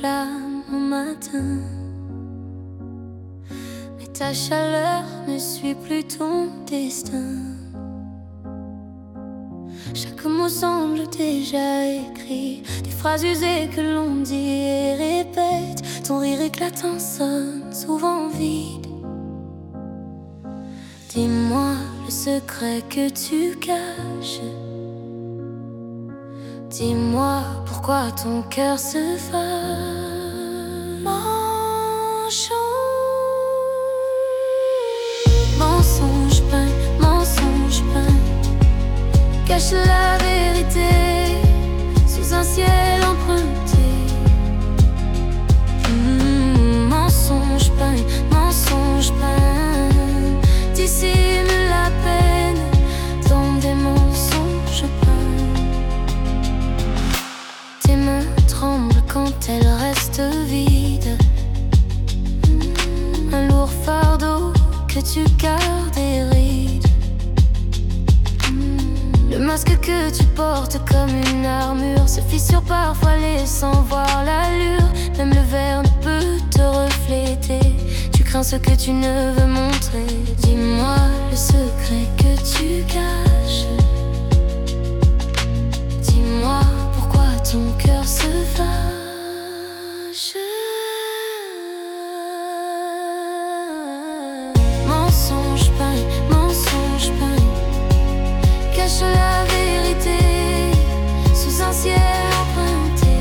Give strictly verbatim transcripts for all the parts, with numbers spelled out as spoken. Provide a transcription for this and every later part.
flamme au matin. Mais ta chaleur ne suit plus ton destin. Chaque mot semble déjà écrit, des phrases usées que l'on dit et répète. Ton rire éclatant sonne souvent vide. Dis-moi le secret que tu caches. Dis-moi pourquoi ton cœur se fâche. Mensonge, mensonge peint, mensonge peint, cache la vérité sous un ciel emprunté. Mmh, mensonge peint, mensonge peint, dissimule la peine dans des mensonges peints. Tes mains tremblent quand elles restent vides. Mmh, un lourd fardeau que tu gardes hérite. Le masque que tu portes comme une armure se fissure parfois laissant voir l'allure. Même le verre ne peut te refléter. Tu crains ce que tu ne veux montrer. Dis-moi le secret que tu caches. Dis-moi pourquoi ton cœur se fâche. Mensonge peint, mensonge peint, cache la vérité sous un ciel emprunté.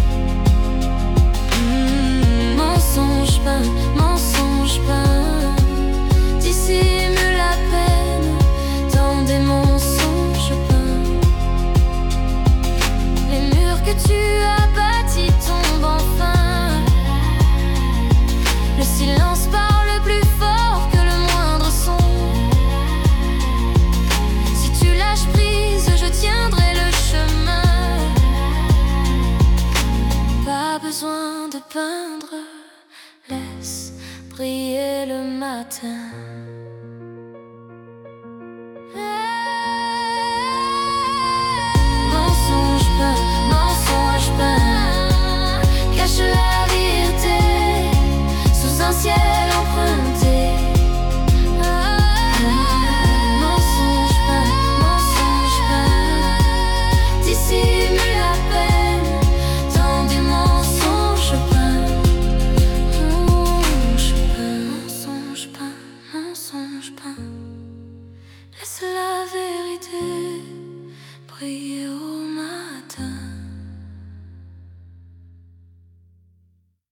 Mmh, mensonge peint, mensonge peint, dissimule la peine dans des mensonges peints. Les murs que tu as bâtis tombent enfin. Le silence parle plus fort que le moindre son. Lâche prise, je tiendrai le chemin. Pas besoin de peindre, laisse briller le matin. Mensonge peint, mensonge peint, cache la vérité sous un ciel emprunté. Dissimule la peine dans des mensonges peints. Mensonge peint, mensonge peint, mensonge peint.